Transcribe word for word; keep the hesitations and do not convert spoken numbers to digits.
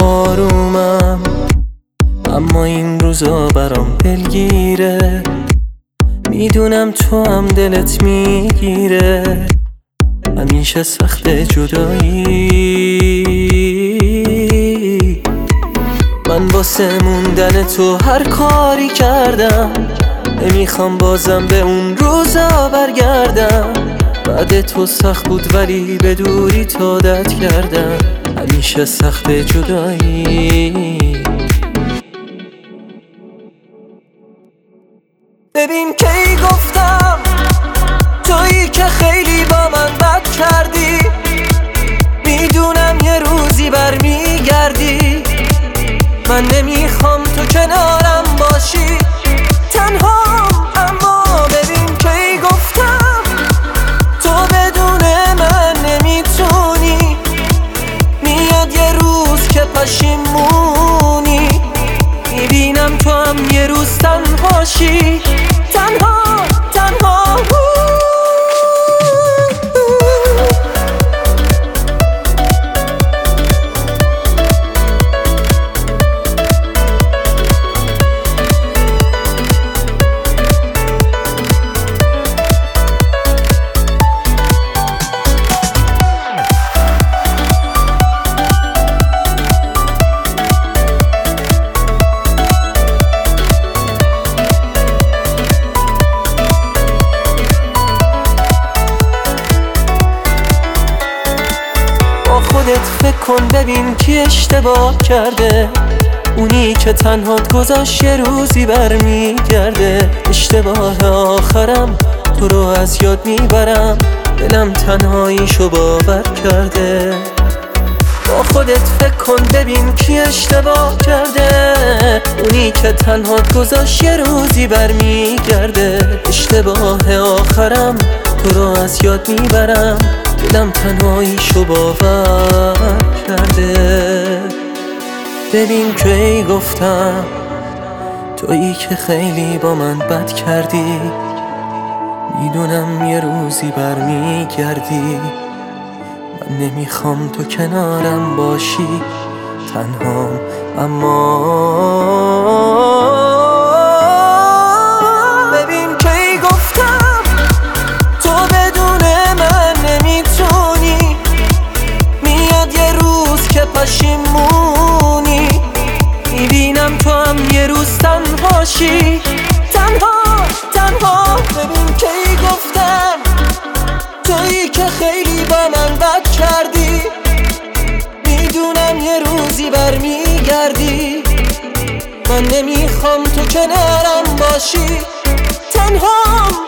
آرومم، اما این روزا برام دلگیره. میدونم تو هم دلت میگیره، همیشه سخت جدایی. من واسه موندن تو هر کاری کردم، نمیخوام بازم به اون روزا برگردم. بعد تو سخت بود ولی به دوری تو عادت کردم، همیشه سخت جدایی. ببین کی گفتم تویی که خیلی با من بد کردی. میدونم یه روزی برمیگردی، من نمیخوام تو کنارم باشی تنهام. اما ببین کی گفتم تو بدون من نمیتونی. میاد یه روز که پشیمونی، میبینم تو هم یه روز تنهاشی، تنها تنها. خودت فکر کن ببین کی اشتباه کرده، اونی که تنهات گذاشت یه روزی برمیگرده. اشتباه آخرم تو رو از یاد میبرم، دلم تنهاییشو باور کرده. با خودت فکر کن ببین کی اشتباه کرده، اونی که تنهات گذاشت یه روزی برمیگرده. اشتباه آخرم تو رو از یاد میبرم، دلم تنهاییشو باور کرده. ببین کی گفتم تویی که خیلی با من بد کردی. میدونم یه روزی برمیگردی، من نمیخوام تو کنارم باشی تنهام. اما ببین کی گفتم تو بدون من نمیتونی. میاد یه روز که پشیمونی، میبینم تو هم یه روز تنهاشی، تنها تنها. ببین کی گفتم تویی که خیلی با من بد کردی. میدونم یه روزی برمیگردی، من نمیخوام تو کنارم باشی تنها.